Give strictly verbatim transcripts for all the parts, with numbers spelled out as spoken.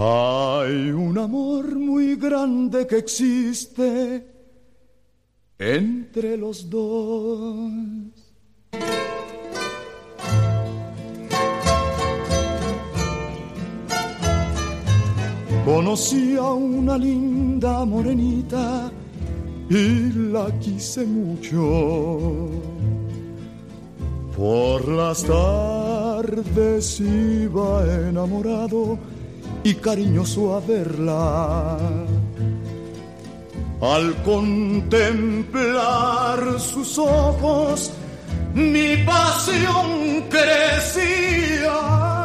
Hay un amor muy grande que existe entre los dos. Conocí a una linda morenita y la quise mucho. Por las tardes iba enamorado y cariñoso a verla. Al contemplar sus ojos, mi pasión crecía.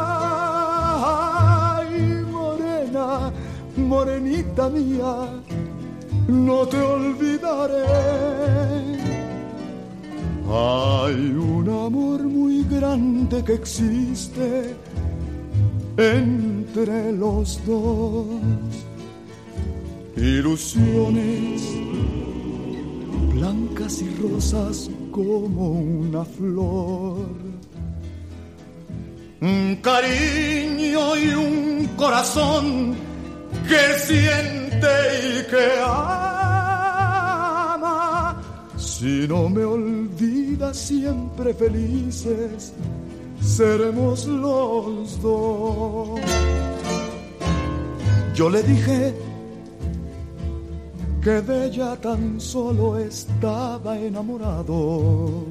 Ay, morena, morenita mía, no te olvidaré. Hay un amor muy grande que existe entre los dos. Ilusiones blancas y rosas como una flor. Un cariño y un corazón que siente y que ama. Si no me olvidas, siempre felices seremos los dos. Yo le dije que de ella tan solo estaba enamorado,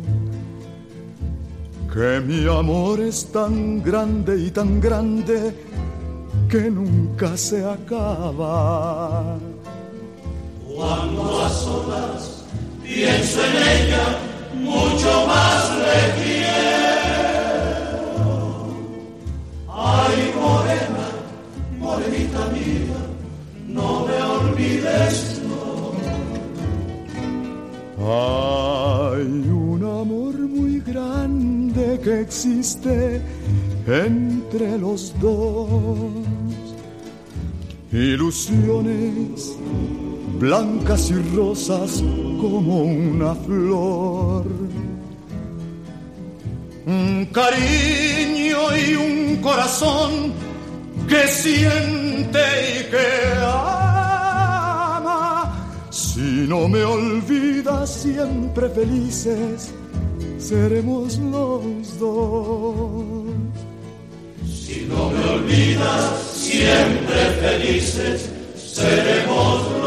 que mi amor es tan grande y tan grande que nunca se acaba. Cuando a solas pienso en ella, mucho más le quiero. Ay, morena, morenita mía, no me olvides. Hay un amor muy grande que existe entre los dos. Ilusiones blancas y rosas como una flor. Un cariño y un corazón que siente y que ama. Si no me olvidas, siempre felices seremos los dos. Si no me olvidas, siempre felices seremos los dos.